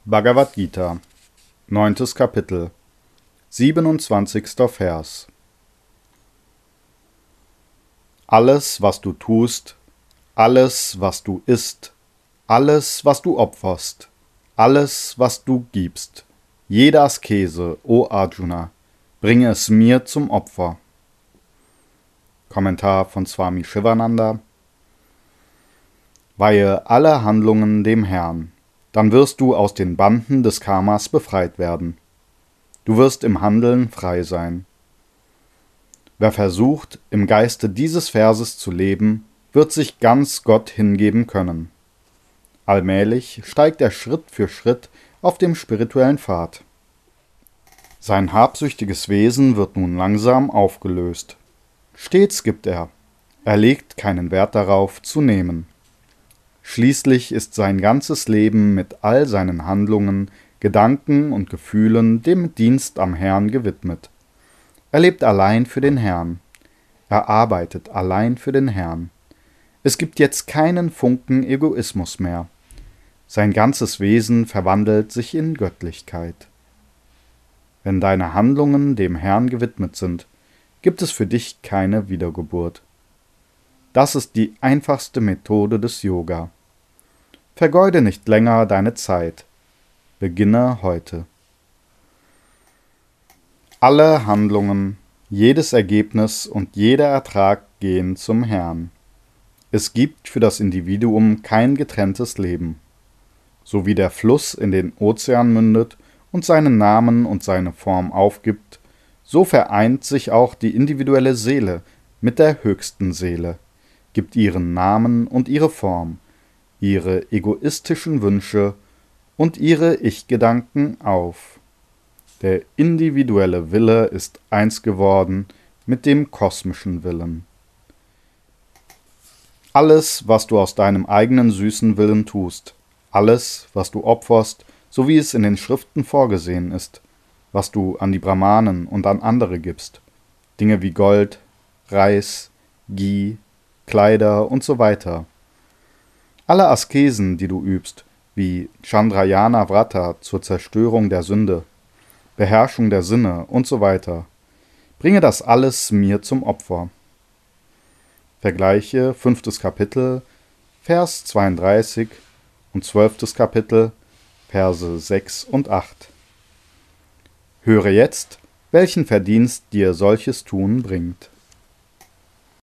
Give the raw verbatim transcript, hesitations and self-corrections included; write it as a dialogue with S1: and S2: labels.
S1: Bhagavad Gita, neuntes Kapitel, siebenundzwanzigster Vers. Alles, was du tust, alles, was du isst, alles, was du opferst, alles, was du gibst, jede Askese, o Arjuna, bringe es mir zum Opfer. Kommentar von Swami Shivananda. Weihe alle Handlungen dem Herrn, dann wirst du aus den Banden des Karmas befreit werden. Du wirst im Handeln frei sein. Wer versucht, im Geiste dieses Verses zu leben, wird sich ganz Gott hingeben können. Allmählich steigt er Schritt für Schritt auf dem spirituellen Pfad. Sein habsüchtiges Wesen wird nun langsam aufgelöst. Stets gibt er. Er legt keinen Wert darauf, zu nehmen. Schließlich ist sein ganzes Leben mit all seinen Handlungen, Gedanken und Gefühlen dem Dienst am Herrn gewidmet. Er lebt allein für den Herrn. Er arbeitet allein für den Herrn. Es gibt jetzt keinen Funken Egoismus mehr. Sein ganzes Wesen verwandelt sich in Göttlichkeit. Wenn deine Handlungen dem Herrn gewidmet sind, gibt es für dich keine Wiedergeburt. Das ist die einfachste Methode des Yoga. Vergeude nicht länger deine Zeit. Beginne heute. Alle Handlungen, jedes Ergebnis und jeder Ertrag gehen zum Herrn. Es gibt für das Individuum kein getrenntes Leben. So wie der Fluss in den Ozean mündet und seinen Namen und seine Form aufgibt, so vereint sich auch die individuelle Seele mit der höchsten Seele, gibt ihren Namen und ihre Form, ihre egoistischen Wünsche und ihre Ich-Gedanken auf. Der individuelle Wille ist eins geworden mit dem kosmischen Willen. Alles, was du aus deinem eigenen süßen Willen tust, alles, was du opferst, so wie es in den Schriften vorgesehen ist, was du an die Brahmanen und an andere gibst, Dinge wie Gold, Reis, Ghee, Kleider und so weiter. Alle Askesen, die du übst, wie Chandrayana Vrata zur Zerstörung der Sünde, Beherrschung der Sinne und so weiter, bringe das alles mir zum Opfer. Vergleiche fünftes Kapitel, Vers zweiunddreißig und zwölftes Kapitel, Verse sechs und acht. Höre jetzt, welchen Verdienst dir solches Tun bringt.